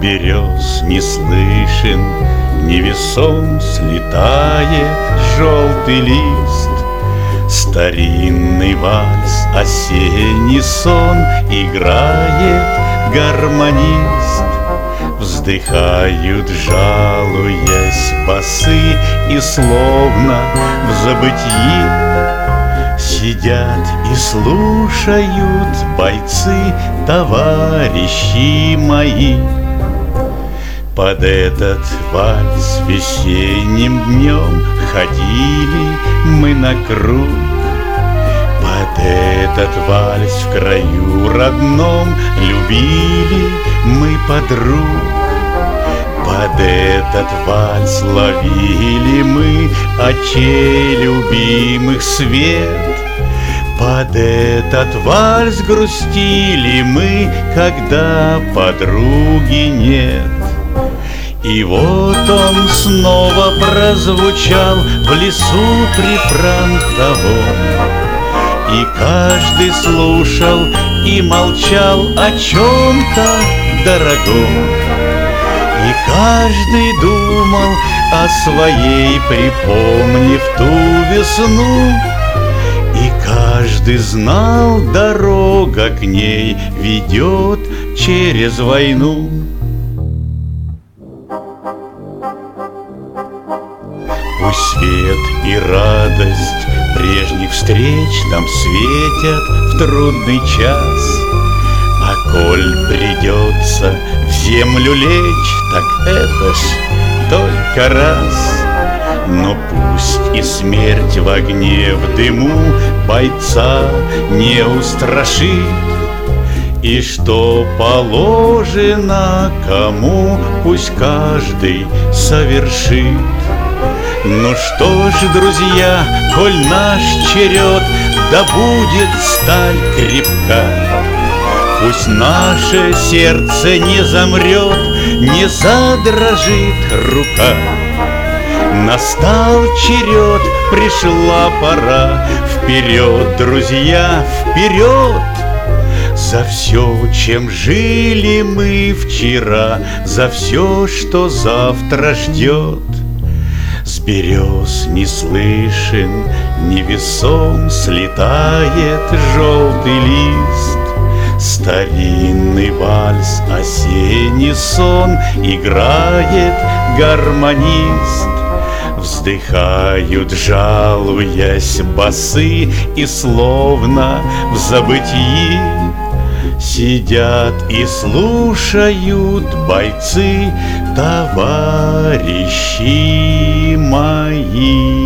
берез не слышен, невесом слетает желтый лист. Старинный вальс, осенний сон играет гармонист. Вздыхают, жалуясь, басы, и словно в забытьи сидят и слушают бойцы, товарищи мои. Под этот вальс весенним днем ходили мы на круг. Под этот вальс в краю родном любили мы подруг. Под этот вальс ловили мы очей любимых свет. Под этот вальс грустили мы, когда подруги нет. И вот он снова прозвучал в лесу прифронтовом, и каждый слушал и молчал о чем-то дорогом. И каждый думал о своей, припомнив ту весну. И каждый знал, дорога к ней ведет через войну. Пусть свет и радость прежних встреч нам светят в трудный час, а коль придется в землю лечь, так это ж только раз. Но пусть и смерть в огне, в дыму бойца не устрашит, и что положено кому, пусть каждый совершит. Ну что ж, друзья, коль наш черед, да будет сталь крепка. Пусть наше сердце не замрет, не задрожит рука. Настал черед, пришла пора. Вперед, друзья, вперед! За все, чем жили мы вчера, за все, что завтра ждет. С берез не слышен, невесом слетает желтый лист. Старинный вальс, осенний сон играет гармонист. Вздыхают, жалуясь, басы, и словно в забытии сидят и слушают бойцы, товарищи мои.